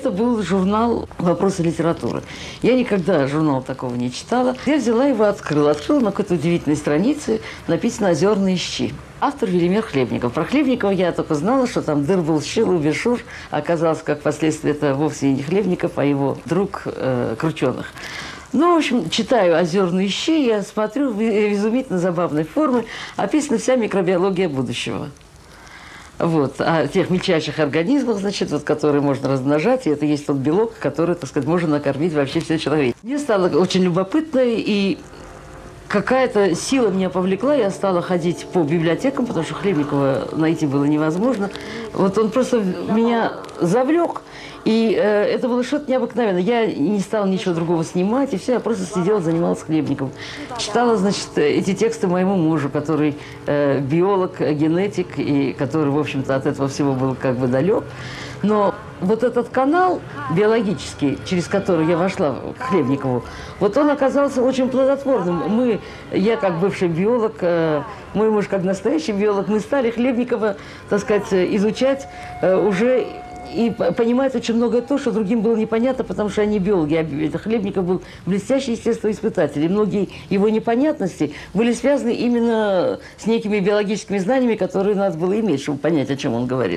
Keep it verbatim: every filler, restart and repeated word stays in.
это был журнал «Вопросы литературы». Я никогда журнал такого не читала. Я взяла его, открыла. Открыла на какой-то удивительной странице, написано «Озерные щи». Автор Велимир Хлебников. Про Хлебникова я только знала, что там дыр был щил и Бешур. Оказалось, как впоследствии, это вовсе не Хлебников, а его друг э, Крученых. Ну, в общем, читаю «Озерные щи», я смотрю, в изумительно забавной форме описана вся микробиология будущего. Вот, о тех мельчайших организмах, значит, вот, которые можно размножать, и это есть тот белок, который, так сказать, можно накормить вообще все человечество. Мне стало очень любопытно, и какая-то сила меня повлекла, я стала ходить по библиотекам, потому что Хлебникова найти было невозможно. Вот он просто меня завлек, и э, это было что-то необыкновенное. Я не стала ничего другого снимать, и все, я просто сидела, занималась Хлебниковым. Читала, значит, эти тексты моему мужу, который э, биолог, генетик, и который, в общем-то, от этого всего был как бы далек. Но вот этот канал биологический, через который я вошла к Хлебникову, вот он оказался очень плодотворным. Мы, я как бывший биолог, э, мой муж как настоящий биолог, мы стали Хлебникова, так сказать, изучать э, уже и понимать очень многое то, что другим было непонятно, потому что они биологи. А Хлебников был блестящий естествоиспытатель. И многие его непонятности были связаны именно с некими биологическими знаниями, которые надо было иметь, чтобы понять, о чем он говорит.